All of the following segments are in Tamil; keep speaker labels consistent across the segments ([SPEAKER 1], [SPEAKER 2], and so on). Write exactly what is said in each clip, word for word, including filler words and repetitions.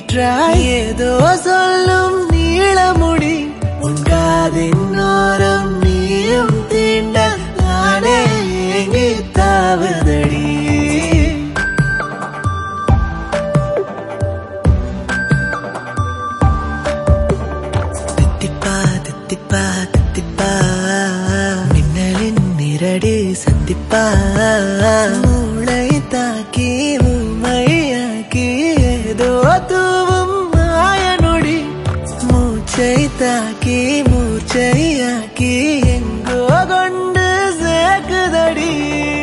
[SPEAKER 1] கீற்றாய் ஏதோ சொல்லும் நீளமுடி உன் காதின் ஓரம் நீயும் தீண்ட நானே ஏங்கி தாவுதடி தித்திப்பா தித்திப்பா தித்திப்பா மின்னலின் நிரடி சந்திப்பா மூளை தாக்கி உமையாக்கி ஏதோ தூவும் மாயனொடி மூச்சை தாக்கி மூச்சையாக்கி எங்கோ கொண்டு சேர்க்குதடி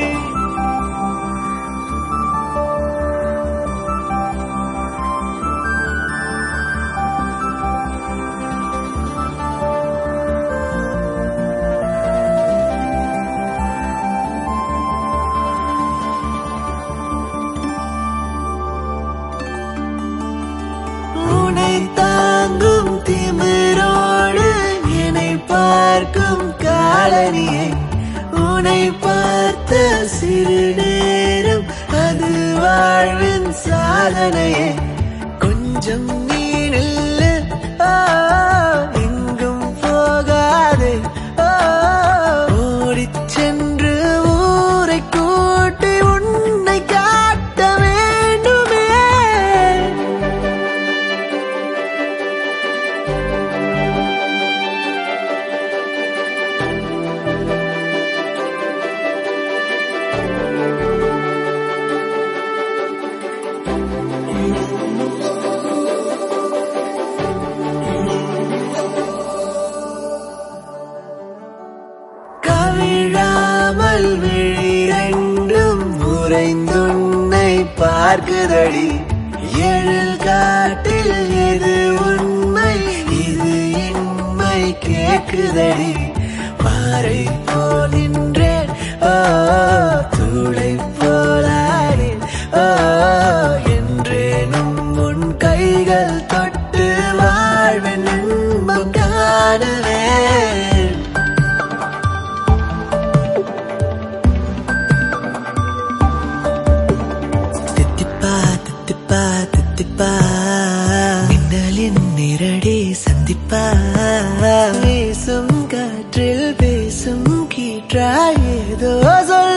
[SPEAKER 1] தாங்கும் திமிரோடு என்னை பார்க்கும் காலனியே உன்னை பார்த்த சிறு நேரம் அது வாழ்வின் சாதனையே கொஞ்சம் நீ நில்லு எங்கும் போகாதே ஓடிச் சென்று ஊரை கூட்டி உன்னை காட்ட வேண்டுமே கவிழாமல் விழிரண்டும் உறைந்துன்னை பார்க்குதடி எழில் காட்டில் எது உண்மை இது இன்மை கேட்குதடி பாறை போல் நின்றேன் ஓ தூளை போலானேன் ஓ என்றேனும் உன் கைகள் தொட்டு வாழ்வின் இன்பம் காணுவேன் தித்திப்பா தித்திப்பா மின்னலின் நிரடி சந்திப்பா வீசும் காற்றில் பேசும் கீற்றாய் ஏதோ சொல்